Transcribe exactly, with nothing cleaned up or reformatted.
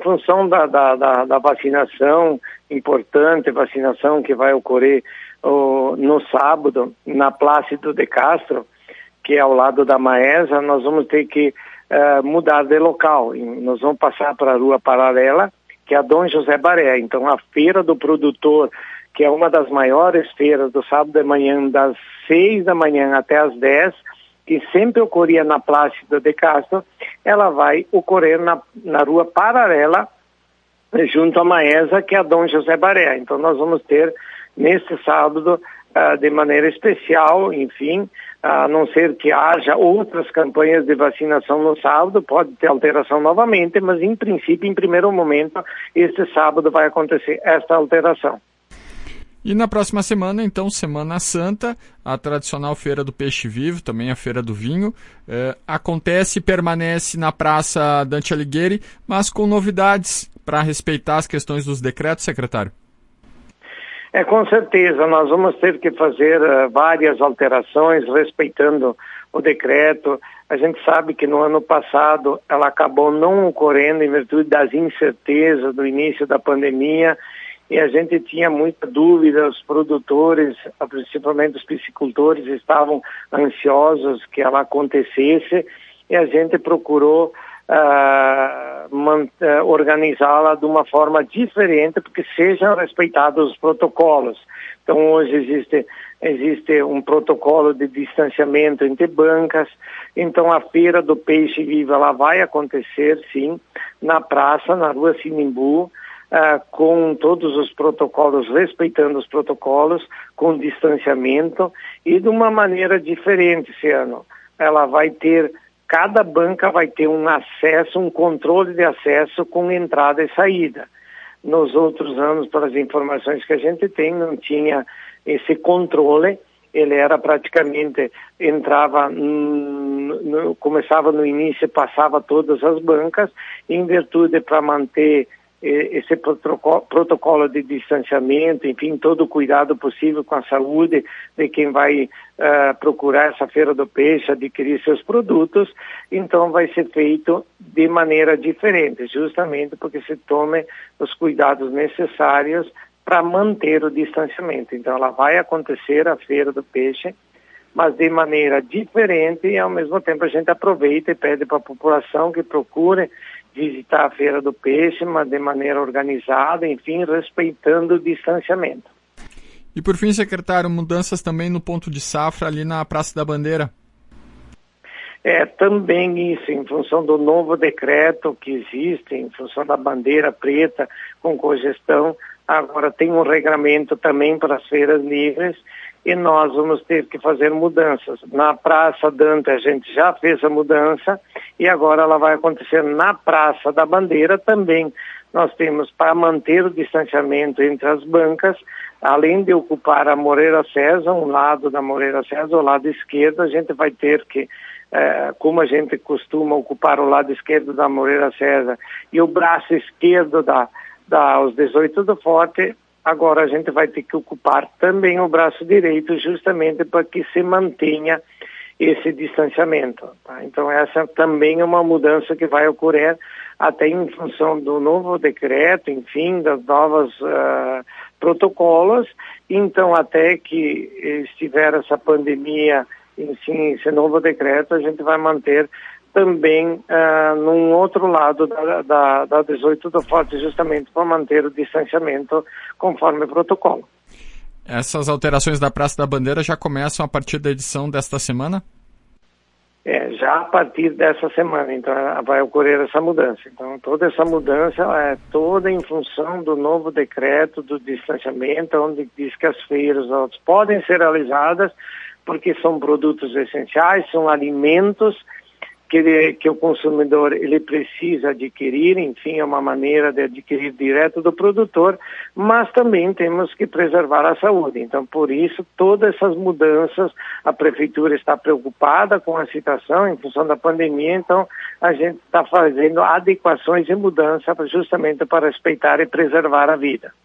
função da, da, da, da vacinação, importante vacinação que vai ocorrer oh, no sábado, na Plácido de Castro, que é ao lado da Maesa, nós vamos ter que uh, mudar de local. Nós vamos passar para a rua paralela, que é a Dom José Baré. Então, a feira do produtor, que é uma das maiores feiras do sábado de manhã, das seis da manhã até as dez, que sempre ocorria na Plácido de Castro, ela vai ocorrer na, na rua paralela, junto à Maesa, que é a Dom José Baré. Então, nós vamos ter, neste sábado, uh, de maneira especial, enfim, a não ser que haja outras campanhas de vacinação no sábado, pode ter alteração novamente, mas, em princípio, em primeiro momento, este sábado vai acontecer esta alteração. E na próxima semana, então, Semana Santa, a tradicional Feira do Peixe Vivo, também a Feira do Vinho, eh, acontece e permanece na Praça Dante Alighieri, mas com novidades para respeitar as questões dos decretos, secretário? É, com certeza, nós vamos ter que fazer uh, várias alterações, respeitando o decreto. A gente sabe que no ano passado ela acabou não ocorrendo em virtude das incertezas do início da pandemia, e a gente tinha muita dúvida, os produtores, principalmente os piscicultores, estavam ansiosos que ela acontecesse, e a gente procurou uh, uh, organizá-la de uma forma diferente, porque sejam respeitados os protocolos. Então, hoje existe, existe um protocolo de distanciamento entre bancas. Então, a Feira do Peixe Vivo ela vai acontecer, sim, na praça, na Rua Sinimbu, Uh, com todos os protocolos, respeitando os protocolos, com distanciamento e de uma maneira diferente esse ano. Ela vai ter, cada banca vai ter um acesso, um controle de acesso com entrada e saída. Nos outros anos, pelas informações que a gente tem, não tinha esse controle, ele era praticamente, entrava, no, no, começava no início, passava todas as bancas, em virtude para manter esse protocolo de distanciamento, enfim, todo o cuidado possível com a saúde de quem vai uh, procurar essa Feira do Peixe, adquirir seus produtos, então vai ser feito de maneira diferente, justamente porque se tome os cuidados necessários para manter o distanciamento. Então ela vai acontecer, a Feira do Peixe, mas de maneira diferente, e ao mesmo tempo a gente aproveita e pede para a população que procure visitar a Feira do Peixe, mas de maneira organizada, enfim, respeitando o distanciamento. E por fim, secretário, mudanças também no ponto de safra ali na Praça da Bandeira? É, também isso, em função do novo decreto que existe, em função da bandeira preta com cogestão, agora tem um regramento também para as feiras livres, e nós vamos ter que fazer mudanças. Na Praça Dante a gente já fez a mudança e agora ela vai acontecer na Praça da Bandeira também. Nós temos, para manter o distanciamento entre as bancas, além de ocupar a Moreira César, um lado da Moreira César, o lado esquerdo, a gente vai ter que, eh, como a gente costuma ocupar o lado esquerdo da Moreira César e o braço esquerdo da, da aos dezoito do Forte, agora a gente vai ter que ocupar também o braço direito, justamente para que se mantenha esse distanciamento. Tá? Então essa também é uma mudança que vai ocorrer até em função do novo decreto, enfim, das novas uh, protocolos. Então até que estiver essa pandemia, enfim, esse novo decreto, a gente vai manter também uh, num outro lado da, da, da dezoito do Forte, justamente para manter o distanciamento conforme o protocolo. Essas alterações da Praça da Bandeira já começam a partir da edição desta semana? É, já a partir dessa semana, então vai ocorrer essa mudança. Então toda essa mudança é toda em função do novo decreto do distanciamento, onde diz que as feiras elas podem ser realizadas porque são produtos essenciais, são alimentos Que, ele, que o consumidor ele precisa adquirir, enfim, é uma maneira de adquirir direto do produtor, mas também temos que preservar a saúde. Então, por isso, todas essas mudanças, a prefeitura está preocupada com a situação em função da pandemia, então a gente está fazendo adequações e mudanças justamente para respeitar e preservar a vida.